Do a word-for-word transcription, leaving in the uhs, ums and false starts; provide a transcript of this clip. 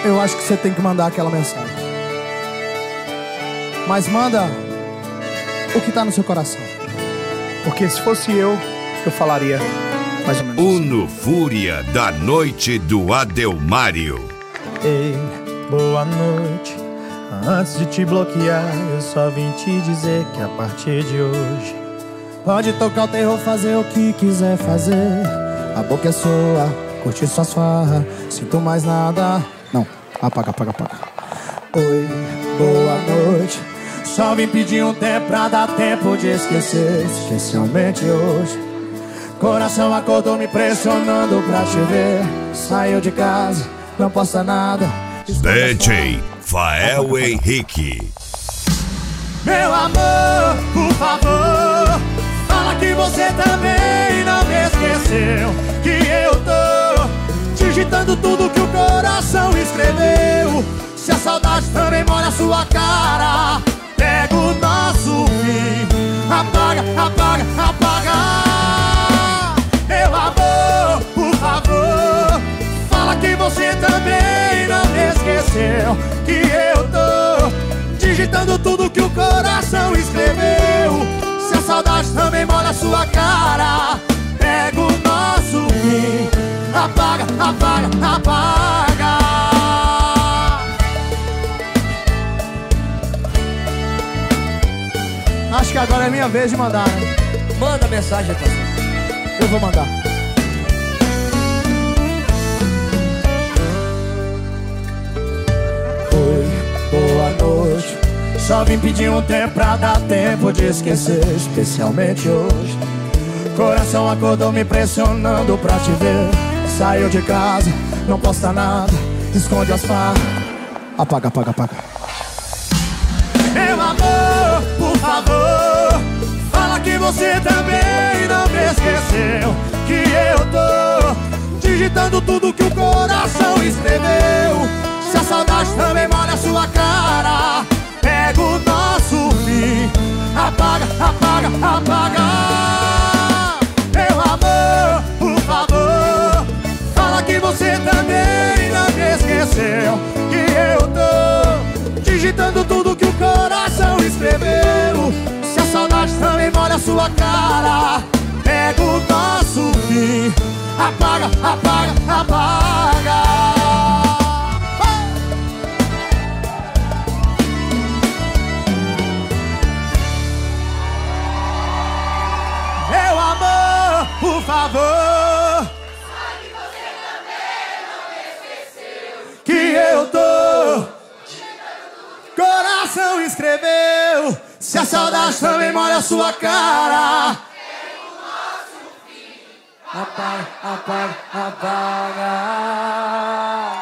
eu acho que você tem que mandar aquela mensagem. Mas manda o que tá no seu coração. Porque se fosse eu, eu falaria mais ou menos assim. Uno Fúria da noite do Adelmário. Ei, boa noite. Antes de te bloquear, eu só vim te dizer que a partir de hoje pode tocar o terror, fazer o que quiser fazer. A boca é sua, curte suas farras. Sinto mais nada. Não, apaga, apaga, apaga. Oi, boa noite. Só vim pedir um tempo pra dar tempo de esquecer, especialmente hoje. Coração acordou me pressionando pra te ver. Saiu de casa, não posta nada. D J Fael Henrique. Meu amor, por favor, fala que você também não me esqueceu. Que eu tô digitando tudo que o coração escreveu. Se a saudade também molha a sua cara, pega o nosso fim, apaga, apaga, apaga. Meu amor, por favor, fala que você também não me esqueceu. Que eu tô digitando tudo que o coração escreveu. Se a saudade também molha a sua cara, pega o nosso fim, apaga, apaga, apaga. Acho que agora é minha vez de mandar, né? Manda mensagem, parceiro. Eu vou mandar. Oi, boa noite. Só vim pedir um tempo pra dar tempo de esquecer, especialmente hoje. Coração acordou me pressionando pra te ver. Saiu de casa, não posta nada, esconde as farras. Apaga, apaga, apaga. Meu amor, por favor, fala que você também não me esqueceu. Que eu tô digitando tudo que o coração escreveu. Se a saudade também molha a sua cara, pega o nosso fim, apaga, apaga, apaga. Meu amor, por favor, fala que você também não me esqueceu. Que eu tô digitando tudo que o coração escreveu. Se a saudade também molha a sua cara, pega o nosso fim, apaga, apaga, apaga. Meu amor, por favor, fala que você também não me esqueceu. que eu tô coração escreveu. Se a saudade também molha a sua cara, É o nosso fim. apaga, apaga, apaga.